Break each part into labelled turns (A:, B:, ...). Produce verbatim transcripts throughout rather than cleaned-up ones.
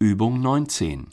A: Übung neunzehn.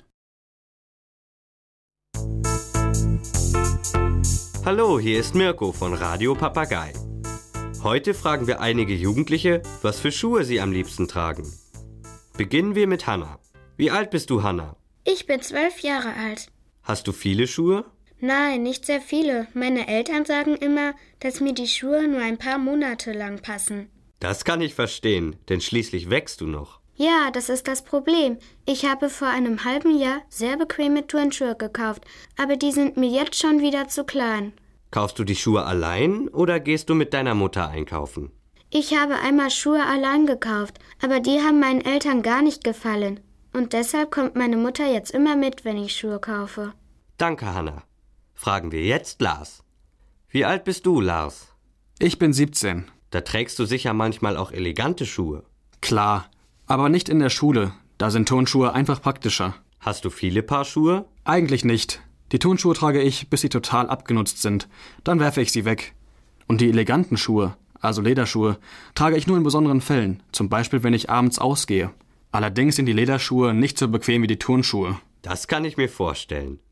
B: Hallo, hier ist Mirko von Radio Papagei. Heute fragen wir einige Jugendliche, was für Schuhe sie am liebsten tragen. Beginnen wir mit Hanna. Wie alt bist du, Hanna?
C: Ich bin zwölf Jahre alt.
B: Hast du viele Schuhe?
C: Nein, nicht sehr viele. Meine Eltern sagen immer, dass mir die Schuhe nur ein paar Monate lang passen.
B: Das kann ich verstehen, denn schließlich wächst du noch.
C: Ja, das ist das Problem. Ich habe vor einem halben Jahr sehr bequeme Turnschuhe gekauft, aber die sind mir jetzt schon wieder zu klein.
B: Kaufst du die Schuhe allein oder gehst du mit deiner Mutter einkaufen?
C: Ich habe einmal Schuhe allein gekauft, aber die haben meinen Eltern gar nicht gefallen. Und deshalb kommt meine Mutter jetzt immer mit, wenn ich Schuhe kaufe.
B: Danke, Hanna. Fragen wir jetzt Lars. Wie alt bist du, Lars?
D: Ich bin siebzehn.
B: Da trägst du sicher manchmal auch elegante Schuhe.
D: Klar, aber nicht in der Schule. Da sind Turnschuhe einfach praktischer.
B: Hast du viele Paar Schuhe?
D: Eigentlich nicht. Die Turnschuhe trage ich, bis sie total abgenutzt sind. Dann werfe ich sie weg. Und die eleganten Schuhe, also Lederschuhe, trage ich nur in besonderen Fällen. Zum Beispiel, wenn ich abends ausgehe. Allerdings sind die Lederschuhe nicht so bequem wie die Turnschuhe.
B: Das kann ich mir vorstellen.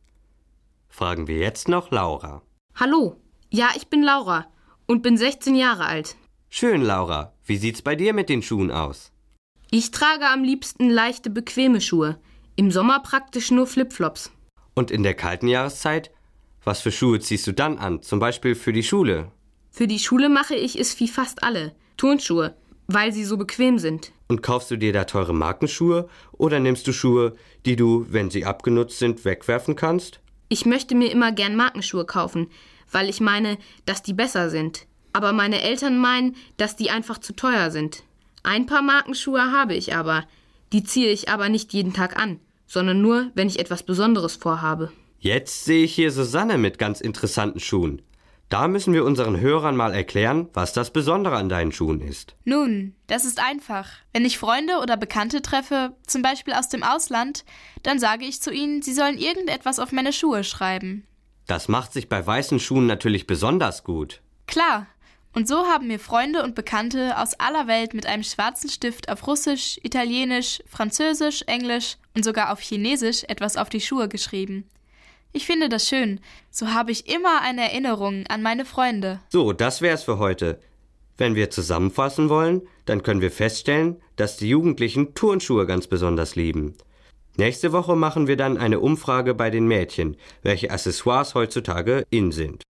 B: Fragen wir jetzt noch Laura.
E: Hallo, ja, ich bin Laura und bin sechzehn Jahre alt.
B: Schön, Laura. Wie sieht's bei dir mit den Schuhen aus?
E: Ich trage am liebsten leichte, bequeme Schuhe. Im Sommer praktisch nur Flipflops.
B: Und in der kalten Jahreszeit? Was für Schuhe ziehst du dann an? Zum Beispiel für die Schule?
E: Für die Schule mache ich es wie fast alle. Turnschuhe, weil sie so bequem sind.
B: Und kaufst du dir da teure Markenschuhe oder nimmst du Schuhe, die du, wenn sie abgenutzt sind, wegwerfen kannst?
E: Ich möchte mir immer gern Markenschuhe kaufen, weil ich meine, dass die besser sind. Aber meine Eltern meinen, dass die einfach zu teuer sind. Ein paar Markenschuhe habe ich aber. Die ziehe ich aber nicht jeden Tag an, sondern nur, wenn ich etwas Besonderes vorhabe.
B: Jetzt sehe ich hier Susanne mit ganz interessanten Schuhen. Da müssen wir unseren Hörern mal erklären, was das Besondere an deinen Schuhen ist.
F: Nun, das ist einfach. Wenn ich Freunde oder Bekannte treffe, zum Beispiel aus dem Ausland, dann sage ich zu ihnen, sie sollen irgendetwas auf meine Schuhe schreiben.
B: Das macht sich bei weißen Schuhen natürlich besonders gut.
F: Klar. Und so haben mir Freunde und Bekannte aus aller Welt mit einem schwarzen Stift auf Russisch, Italienisch, Französisch, Englisch und sogar auf Chinesisch etwas auf die Schuhe geschrieben. Ich finde das schön. So habe ich immer eine Erinnerung an meine Freunde.
B: So, das wär's für heute. Wenn wir zusammenfassen wollen, dann können wir feststellen, dass die Jugendlichen Turnschuhe ganz besonders lieben. Nächste Woche machen wir dann eine Umfrage bei den Mädchen, welche Accessoires heutzutage in sind.